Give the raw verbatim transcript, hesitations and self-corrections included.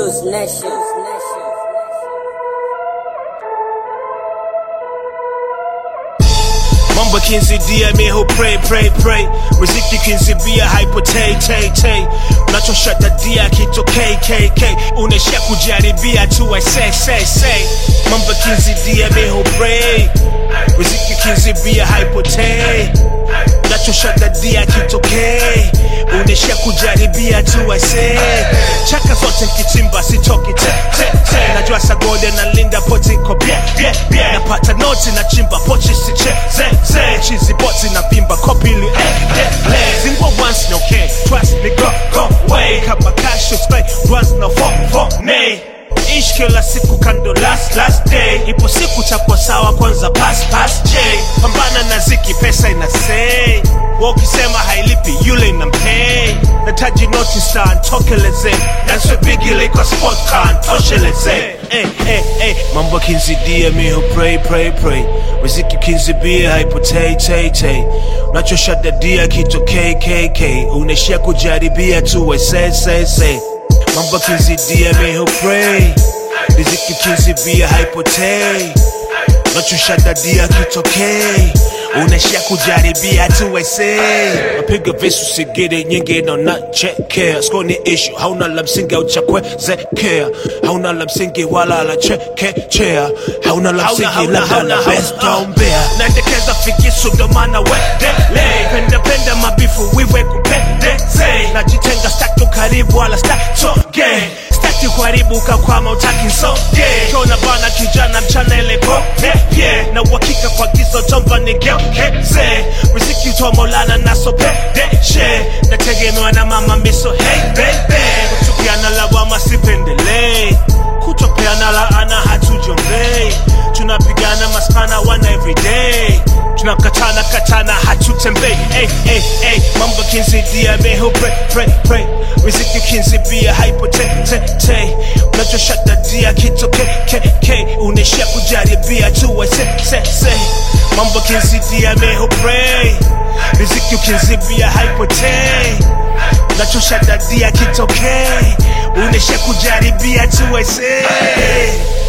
Juice Nation. Mamba kinzidia meho pray pray pray Riziki kinzibia hypo tay tay tay Unachoshata dia kito K K K Uneshia kujaribia tu I say say say Mamba kinzidia meho pray Riziki kinzibia hypo tay Unachoshata dia kito K Uneshia kujaribia tu I say Chaka zote mkichimba sitoki te te te Najua sagode na linda poti kopia yeah yeah Napata noti na chimba pochi si che ze ze Cheesy bots na vimba kopili eh eh eh Zingwa once no okay Trust me go go away Kama cash explain runs no fuck fuck nay Ish kila siku kando last last day Ipo siku chakwa sawa kwanza pass pass J Pambana na ziki pesa ina say Wakisema hailipi yule ina mpay Nataji noti star ntokeleze Nanswe bigile kwa sport car ntosheleze Eh eh eh Mambo kinzidia miho pray pray pray Riziki kinzibia hypo tay tay tay Unachoshadadia kito K K K Uneshia kujaribia tu I say say say Mambo kinzidia miho pray Riziki kinzibia hypo tay Unachoshadadia kito K Uneshia kujaribia tu I say Mapiga visu sigiri nyingi no na chekea Skoni issue hauna la msingi uchakwe zekea Hauna la msingi wala la cheke chea Hauna la msingi labda la best dombea Naendekeza fikisu domana wedele Penda penda mabifu wiwe kupende say Najitenga statu karibu wala statu gay Statu kuharibu kakwama utaki so yeah Kona bana kijana mchana ile kote yeah Na wakika kwa gizo tomba ni geo Keze, riziki utoa Maulana naso pede she Nategemewa na mama miso hey baby Kutupiana lawama sipendele Kutopeana laana hatujombei Tunapigana maskana one everyday Tunakatana katana hatutembei Hey hey hey Mambo kinzidia meho pray pray pray Riziki kinzibia hypo te te te Unachoshadadia kito K K K Uneshia kujaribia tu I say say say Mambo kinzidia meho pray Riziki kinzibia hypo te Unachoshadadia kito K Uneshia kujaribia tu I say